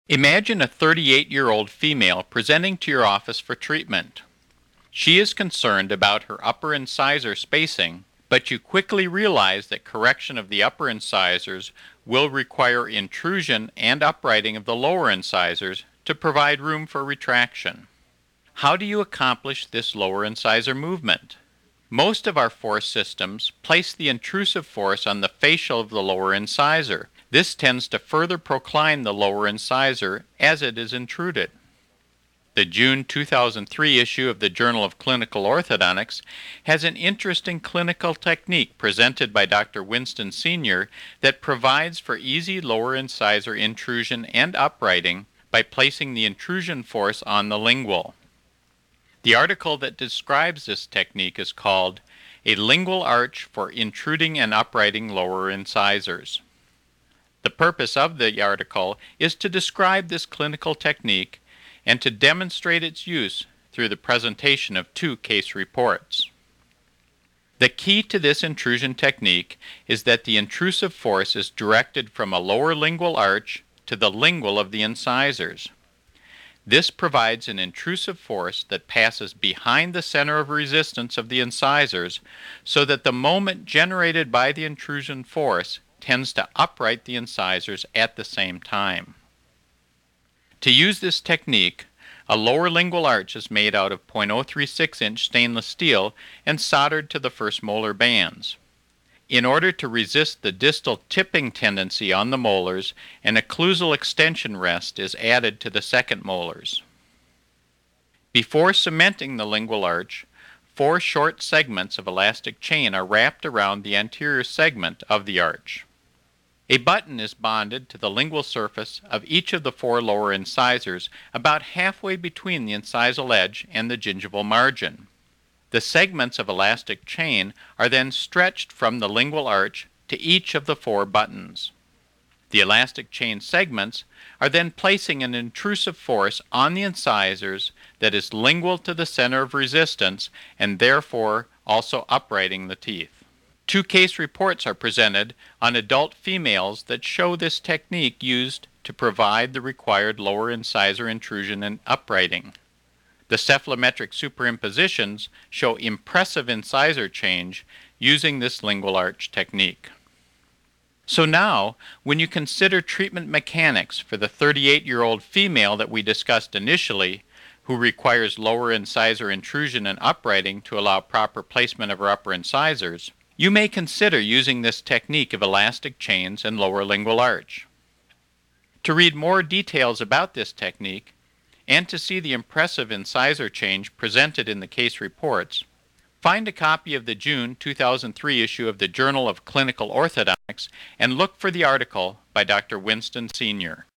Imagine a 38-year-old female presenting to your office for treatment. She is concerned about her upper incisor spacing, but you quickly realize that correction of the upper incisors will require intrusion and uprighting of the lower incisors to provide room for retraction. How do you accomplish this lower incisor movement? Most of our force systems place the intrusive force on the facial of the lower incisor. This tends to further procline the lower incisor as it is intruded. The June 2003 issue of the Journal of Clinical Orthodontics has an interesting clinical technique presented by Dr. Winston Sr. that provides for easy lower incisor intrusion and uprighting by placing the intrusion force on the lingual. The article that describes this technique is called A Lingual Arch for Intruding and Uprighting Lower Incisors. The purpose of the article is to describe this clinical technique and to demonstrate its use through the presentation of 2 case reports. The key to this intrusion technique is that the intrusive force is directed from a lower lingual arch to the lingual of the incisors. This provides an intrusive force that passes behind the center of resistance of the incisors so that the moment generated by the intrusion force tends to upright the incisors at the same time. To use this technique, a lower lingual arch is made out of 0.036-inch stainless steel and soldered to the first molar bands. In order to resist the distal tipping tendency on the molars, an occlusal extension rest is added to the second molars. Before cementing the lingual arch, 4 short segments of elastic chain are wrapped around the anterior segment of the arch. A button is bonded to the lingual surface of each of the 4 lower incisors about halfway between the incisal edge and the gingival margin. The segments of elastic chain are then stretched from the lingual arch to each of the 4 buttons. The elastic chain segments are then placing an intrusive force on the incisors that is lingual to the center of resistance and therefore also uprighting the teeth. 2 case reports are presented on adult females that show this technique used to provide the required lower incisor intrusion and uprighting. The cephalometric superimpositions show impressive incisor change using this lingual arch technique. So now, when you consider treatment mechanics for the 38-year-old female that we discussed initially, who requires lower incisor intrusion and uprighting to allow proper placement of her upper incisors, you may consider using this technique of elastic chains and lower lingual arch. To read more details about this technique, and to see the impressive incisor change presented in the case reports, find a copy of the June 2003 issue of the Journal of Clinical Orthodontics and look for the article by Dr. Winston Sr.